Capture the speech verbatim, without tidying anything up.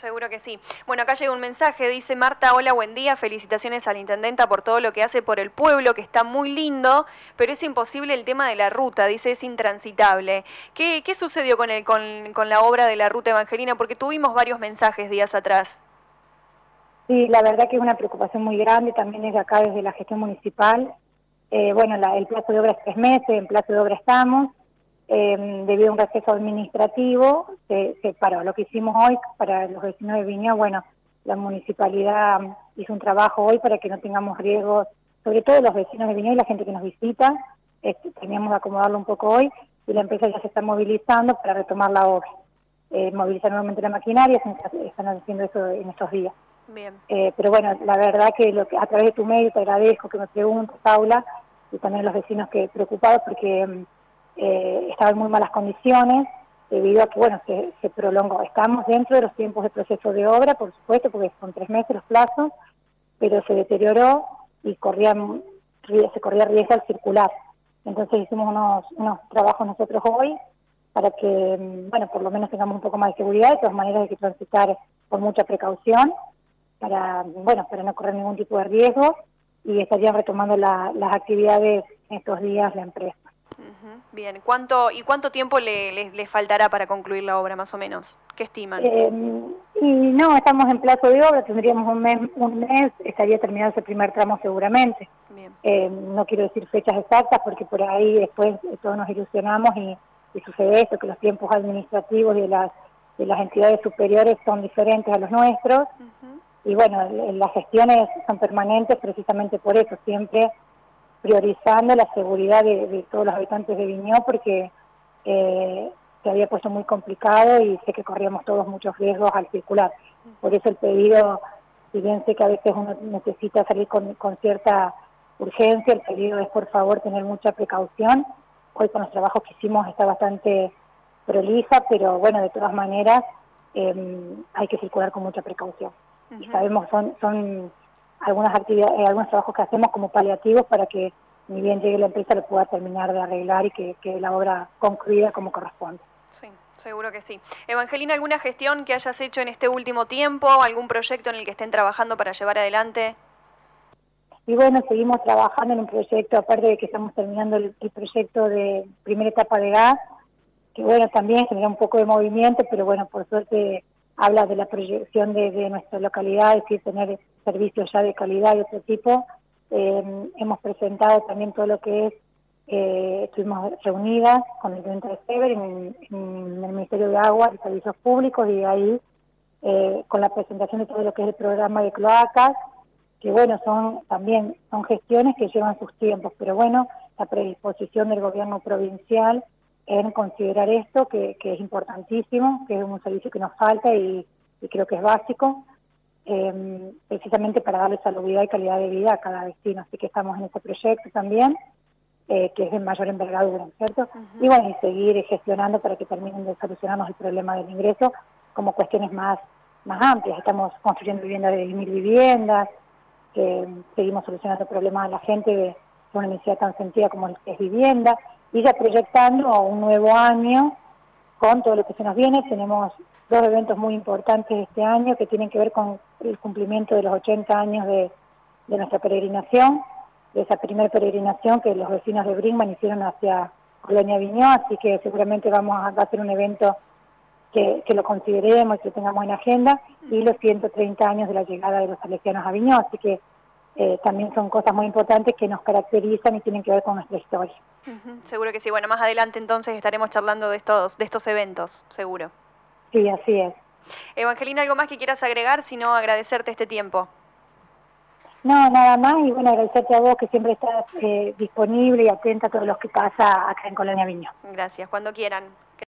Seguro que sí. Bueno, acá llega un mensaje, dice Marta, hola, buen día, felicitaciones a la intendenta por todo lo que hace por el pueblo, que está muy lindo, pero es imposible el tema de la ruta, dice, es intransitable. ¿Qué, qué sucedió con, el, con, con la obra de la ruta evangelina? Porque tuvimos varios mensajes días atrás. Sí, la verdad que es una preocupación muy grande, también es de acá desde la gestión municipal. Eh, bueno, la, el plazo de obra es tres meses, en plazo de obra estamos. Eh, debido a un receso administrativo, se, se paró. Lo que hicimos hoy para los vecinos de Viña, bueno, la municipalidad hizo un trabajo hoy para que no tengamos riesgos, sobre todo los vecinos de Viña y la gente que nos visita. Este, teníamos que acomodarlo un poco hoy y la empresa ya se está movilizando para retomar la obra. Eh, movilizar nuevamente la maquinaria, están haciendo eso en estos días. Bien. Eh, pero bueno, la verdad que, lo que a través de tu medio te agradezco que me preguntes, Paula, y también los vecinos que preocupados porque eh, estaban en muy malas condiciones debido a que, bueno, se, se prolongó. Estamos dentro de los tiempos de proceso de obra, por supuesto, porque son tres meses los plazos, pero se deterioró y corría, se corría riesgo al circular. Entonces hicimos unos, unos trabajos nosotros hoy para que, bueno, por lo menos tengamos un poco más de seguridad. De todas maneras hay que transitar con mucha precaución para, bueno, para no correr ningún tipo de riesgo, y estarían retomando la, las actividades en estos días la empresa. Uh-huh. Bien, ¿cuánto y cuánto tiempo le, le, le faltará para concluir la obra más o menos? ¿Qué estiman? Eh, y no, estamos en plazo de obra, tendríamos un mes, un mes estaría terminado ese primer tramo seguramente. Bien. Eh, no quiero decir fechas exactas porque por ahí después todos nos ilusionamos y, y sucede esto, que los tiempos administrativos de las, de las entidades superiores son diferentes a los nuestros. Uh-huh. Y bueno, las gestiones son permanentes precisamente por eso, siempre priorizando la seguridad de, de todos los habitantes de Viñó, porque eh, se había puesto muy complicado y sé que corríamos todos muchos riesgos al circular. Por eso el pedido, si bien sé que a veces uno necesita salir con, con cierta urgencia, el pedido es por favor tener mucha precaución. Hoy con los trabajos que hicimos está bastante prolija, pero bueno, de todas maneras eh, hay que circular con mucha precaución. Y sabemos, son son algunas actividades, eh, algunos trabajos que hacemos como paliativos para que ni bien llegue la empresa lo pueda terminar de arreglar y que quede la obra concluida como corresponde. Sí, seguro que sí. Evangelina, ¿alguna gestión que hayas hecho en este último tiempo? ¿Algún proyecto en el que estén trabajando para llevar adelante? Y bueno, seguimos trabajando en un proyecto, aparte de que estamos terminando el, el proyecto de primera etapa de gas, que bueno, también genera un poco de movimiento, pero bueno, por suerte habla de la proyección de, de nuestra localidad, es decir, tener servicios ya de calidad de otro tipo. Eh, hemos presentado también todo lo que es, eh, estuvimos reunidas con el Intendente de Sever en, en el Ministerio de Agua y Servicios Públicos, y ahí eh, con la presentación de todo lo que es el programa de cloacas, que bueno, son también son gestiones que llevan sus tiempos, pero bueno, la predisposición del gobierno provincial en considerar esto, que, que es importantísimo, que es un servicio que nos falta y, y creo que es básico, eh, precisamente para darle salubridad y calidad de vida a cada vecino. Así que estamos en este proyecto también, eh, que es de mayor envergadura, ¿cierto? Uh-huh. Y bueno, y seguir gestionando para que terminen de solucionarnos el problema del ingreso como cuestiones más, más amplias. Estamos construyendo viviendas de mil viviendas, que seguimos solucionando problemas a la gente de una necesidad tan sentida como el que es vivienda, y ya proyectando a un nuevo año con todo lo que se nos viene. Tenemos dos eventos muy importantes este año que tienen que ver con el cumplimiento de los ochenta años de, de nuestra peregrinación, de esa primera peregrinación que los vecinos de Brinkman hicieron hacia Colonia Viñó, así que seguramente vamos a hacer un evento que, que lo consideremos y que tengamos en agenda, y los ciento treinta años de la llegada de los salesianos a Viñó, así que eh, también son cosas muy importantes que nos caracterizan y tienen que ver con nuestra historia. Uh-huh. Seguro que sí. Bueno, más adelante entonces estaremos charlando de estos, de estos eventos, seguro. Sí, así es. Evangelina, ¿algo más que quieras agregar, sino agradecerte este tiempo? No, nada más, y bueno, agradecerte a vos que siempre estás eh, disponible y atenta a todo lo que pasa acá en Colonia Viñó. Gracias, cuando quieran.